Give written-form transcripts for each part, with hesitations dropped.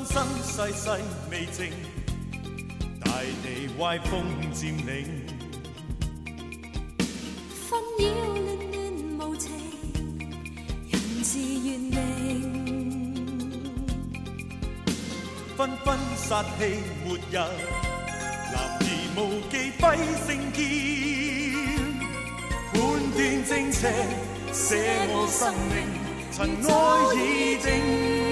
生世世未静，大地歪風佔領， 紛擾亂亂無情，人自怨命， 紛紛殺氣末日，男兒無忌揮聖劍，判斷正邪，捨我生命，塵埃已定。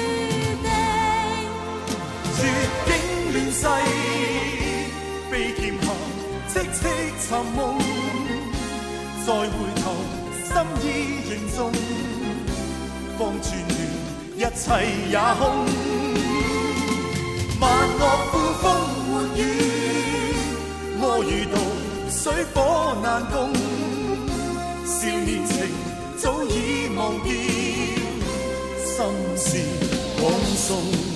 絕境亂世，被劍下戚戚尋夢，再回頭心已凝重，方寸斷一切也空。萬惡苦風喚雨，魔與道水火難共，少年情早已忘掉，心事往送。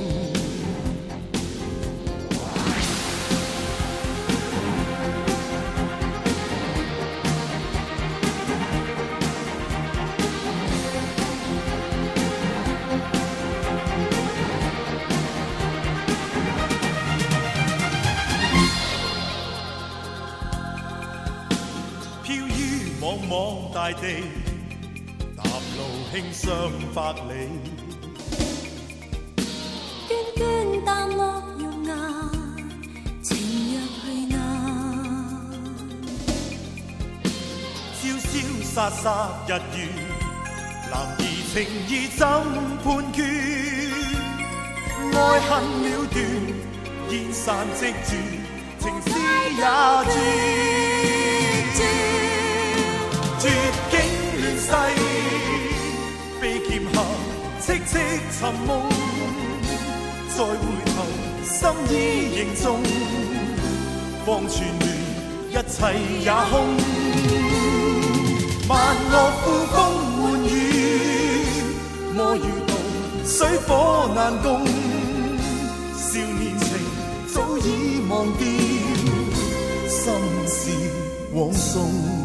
望大地，踏路輕傷百里， 涓涓淡落容顏，情若去眼， 瀟瀟灑灑日月，男兒情義怎判決？愛恨了斷，煙散即絕，情絲也絕。絕境亂世，被劍下戚戚尋夢，再回頭心已凝重，方寸斷一切也空。萬惡苦風喚雨，魔與道水火難共，少年情早已忘掉，心事往送。